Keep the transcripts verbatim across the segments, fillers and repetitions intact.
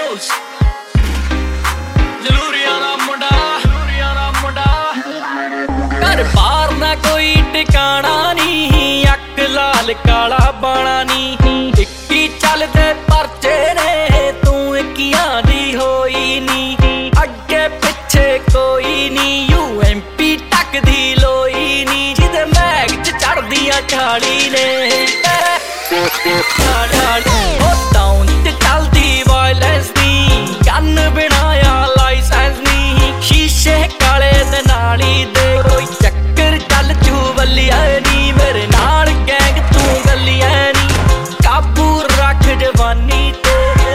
Bros ਜਲੂਰੀਆਂ ਦਾ ਮੁੰਡਾ ਜਲੂਰੀਆਂ ਦਾ ਮੁੰਡਾ ਘਰ ਬਾਹਰ ਨਾ ਕੋਈ ਟਿਕਾਣਾ ਨੀ ਅੱਖ ਲਾਲ ਕਾਲਾ ਬਾਣਾ ਨੀ ਇੱਕੀ ਚੱਲਦੇ ਪਰਚੇ ਨੇ ਤੂੰ ਇੱਕੀਆਂ ਦੀ ਹੋਈ ਨੀ ਅੱਗੇ ਪਿੱਛੇ ਕੋਈ ਨੀ ਯੂ ਐਮ ਪੀ ਟੱਕਦੀ ਲੋਈ ਨੀ ਜਿਹਦੇ ਮੈਗ ਚ ਚੜਦੀਆਂ ਛਾਲੀ ਨੇ ਉਹ ਟਾਊਨ ਤੇ ਚੱਲਦੀ ਵਾਇਲੈਂਸ ਦੀ ਗਨ ਬਣਾਇਆ ਲਾਇਸੈਂਸ ਨੀ ਸ਼ੀਸ਼ੇ ਕਾਲੇ ਤੇ ਨਾਲੀ ਦੇ ਕੋਈ ਚੱਕਰ ਚੱਲ ਚੂ ਬੱਲੀਆਂ ਨੀ ਮੇਰੇ ਨਾਲ ਗੈਂਗ ਤੂੰ ਗੱਲੀਆਂ ਨੀ ਕਾਬੂ ਰੱਖ ਜਵਾਨੀ ਤੇ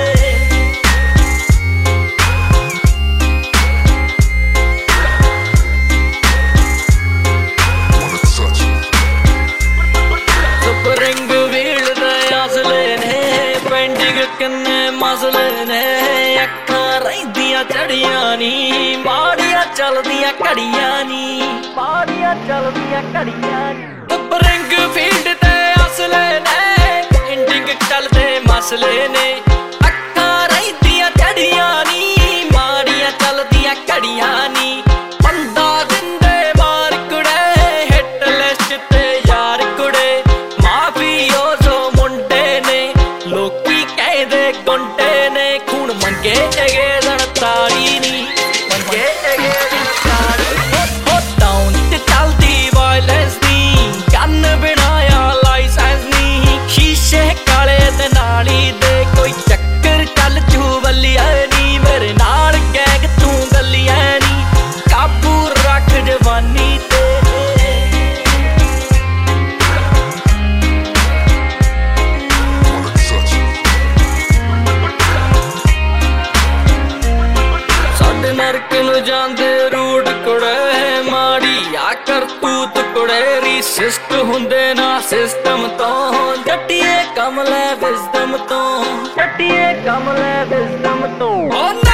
ਸਪਰਿੰਗ ਵੀਲ ਦੇ ਅਸਲੇ ਨੇ ਪੈਂਡਿੰਗ ਕਿੰਨੇ ਮਸਲੇ ਨੇ ਅੱਖਾਂ ਰਹਿੰਦੀਆਂ ਚੜੀਆਂ ਨੀ ਮਾੜੀਆਂ ਚੱਲਦੀਆਂ ਘੜੀਆਂ ਨੀ ਮਾੜੀਆਂ ਚੱਲਦੀਆਂ ਘੜੀਆਂ ਨੀ ਸਪਰਿੰਗ ਫੀਲਡ ਤੇ ਅਸਲੇ ਨੇ ਪੈਂਡਿੰਗ ਚੱਲਦੇ ਮਸਲੇ ਨੇ ਅੱਖਾਂ ਰਹਿੰਦੀਆਂ ਚੜੀਆਂ ਨੀ ਮਾੜੀਆਂ ਚੱਲਦੀਆਂ ਘੜੀਆਂ ਨੀ ਬੰਦਾ ਦਿੰਦੇ ਮਾਰ ਕੁੜੇ ਹਿੱਟ ਲਿਸਟ ਤੇ ਯਾਰ ਕੁੜੇ ਮਾਫੀਓ ਜੋ ਮੁੰਡੇ ਨੇ ਲੋਕੀ ਕਹਿੰਦੇ ਗੁੰਡੇ ਨੇ ਖੂਨ ਮੰਗੇ ਜਗੇ ਦਣ ਤਾੜੀ ਨੀ ਮੰਗੇ ਜਗੇ ਦਣ ਤਾੜੀ ਹੋ ਟਾਊਨ ਤੇ ਚੱਲਦੀ ਵਾਇਲੈਂਸ ਦੀ ਗਨ ਬਣਾਇਆ ਲਾਇਸੈਂਸ ਨੀ ਸ਼ੀਸ਼ੇ ਕਾਲੇ ਤੇ ਨਾਲੀ ਦੇ ਕੋਈ ਚੱਕਰ ਚੱਲ ਚੂ ਬੱਲੀਆਂ ਨੀ ਮੇਰੇ ਨਾਲ ਗੈਂਗ ਤੂੰ ਗੱਲੀਆਂ ਨੀ ਕਾਬੂ ਰੱਖ ਜਵਾਨੀ ਤੇ ਸਾਡੇ ਨਰਕ ਨੂੰ ਜਾਂਦੇ ਰੂਟ ਕੁੜੇ ਮਾੜੀ ਆ ਕਰਤੂਤ ਕੁੜੇ ਰੀਸਿਸਟ ਹੁੰਦੇ ਨਾ ਸਿਸਟਮ ਤੋਂ ਜੱਟੀਏ ਕਮ ਲੈ ਵਿਜ਼ਡਮ ਤੋਂ ਜੱਟੀਏ ਕਮ ਲੈ ਵਿਜ਼ਡਮ ਤੋਂ